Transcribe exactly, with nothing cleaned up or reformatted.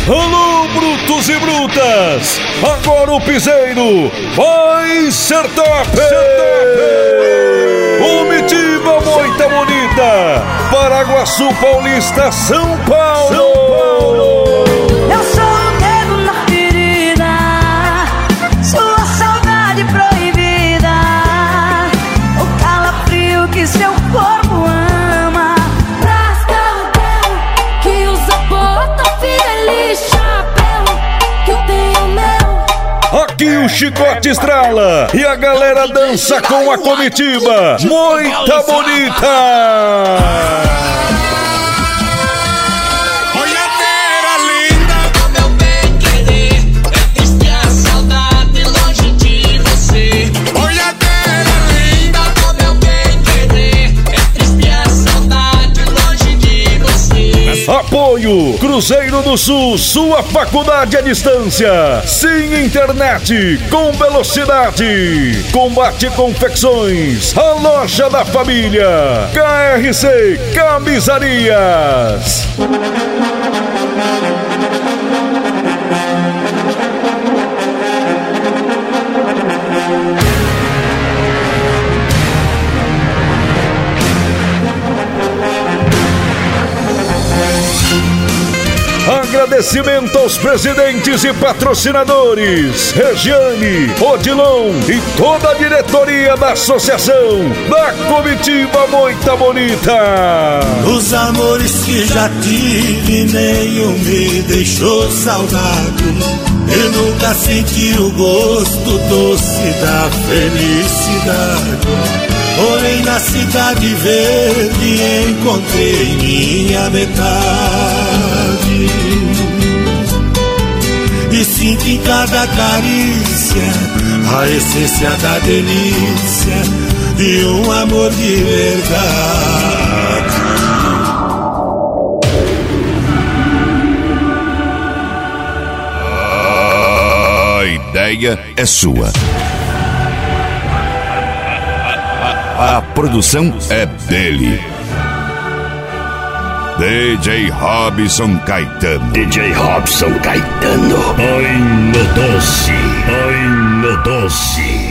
Alô, brutos e brutas! Agora o piseiro vai ser top! Comitiva Moita Bonita, Paraguaçu Paulista, São Paulo! São Paulo. Eu sou o dedo na ferida, sua saudade proibida, o calafrio que seu corpo ama. Rasga o dedo que usa bota, fila, chapéu, que eu tenho meu. Aqui o chicote estrala e a galera dança com a comitiva Moita Bonita. Apoio Cruzeiro do Sul, sua faculdade à distância. Sim, internet com velocidade. Combate Confecções, a loja da família. K R C Camisarias. Agradecimento aos presidentes e patrocinadores Regiane, Odilon e toda a diretoria da associação da comitiva Moita Bonita. Os amores que já tive, nenhum me deixou saudade. Eu nunca senti o gosto doce da felicidade. Porém na cidade verde encontrei minha metade. E sinto em cada carícia a essência da delícia de um amor de verdade. A ideia é sua. A produção é dele. D J Robson Caetano. D J Robson Caetano. Ai, meu doce, ai, meu doce.